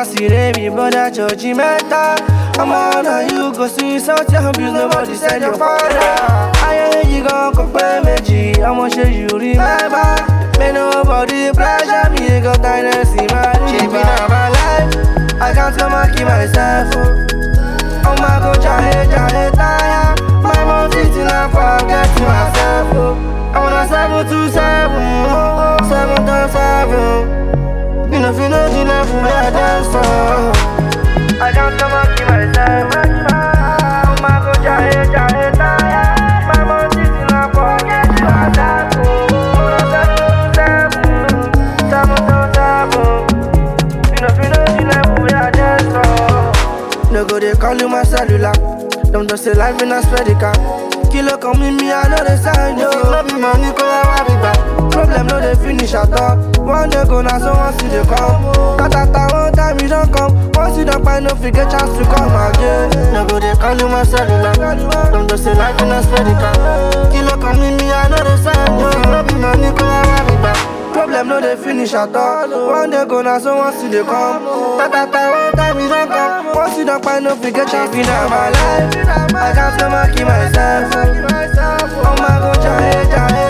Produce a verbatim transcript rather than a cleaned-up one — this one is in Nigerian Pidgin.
my city, me brother judgmental. I'm on how you go see something abuse, nobody said your father. I ain't you gon' compare me, I'ma show you remember. May nobody pressure me, got kindness in my life. Now my life, I can't come and keep myself. Oh my God, jahe, jahe, tire. My mom sitting and forget myself. I wanna seven to seven, seven times seven. You know, if you know the level where I dance from, I can't come and keep myself. Oh my God, jahe, jahe, tire. My mom sitting and forget myself. I wanna seven to seven, seven times seven. You know, if you know the level where I dance from. No go, they call you my cellular. Them just say life in a spedica. Kilo come with me, I know the sign, yo. No be money, cause I be back. Problem no they finish at all. One day go now, so once you they come. Katata one time you don't come. Once you don't find no figure chance to come again. No go they call you my cellular. Them just say life in a spedica. Kilo come with me, I know the sign, yo. No be money, cause I be back. Problem no they finish at all. One day go now, so once you they come. Katata one time you don't come. Once you don't find no figure chance to come my life. I can't come and keep myself. Oh my God, jahe, jahe.